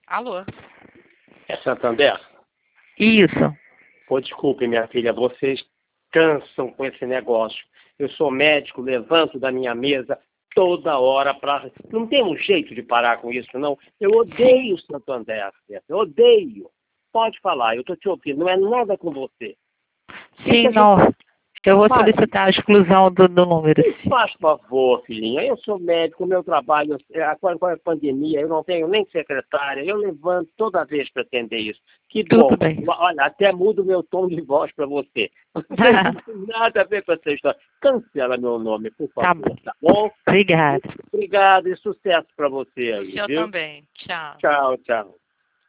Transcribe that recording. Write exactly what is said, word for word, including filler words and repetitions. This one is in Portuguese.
Alô? É Santander? Isso. Pô, desculpe, minha filha, vocês cansam com esse negócio. Eu sou médico, levanto da minha mesa toda hora para... Não tem um jeito de parar com isso, não. Eu odeio Santander, eu odeio. Pode falar, eu estou te ouvindo, não é nada com você. Sim, não. Eu vou solicitar a exclusão do, do número. Faz favor, filhinha. Eu sou médico, meu trabalho, agora com a pandemia, eu não tenho nem secretária, eu levanto toda vez para atender isso. Que Tudo bom. bem. Olha, até mudo meu tom de voz para você. Não tem nada a ver com essa história. Cancela meu nome, por favor, tá bom? Tá bom? Obrigada. Obrigado e sucesso para você aí, O senhor viu? também. Tchau. Tchau, tchau.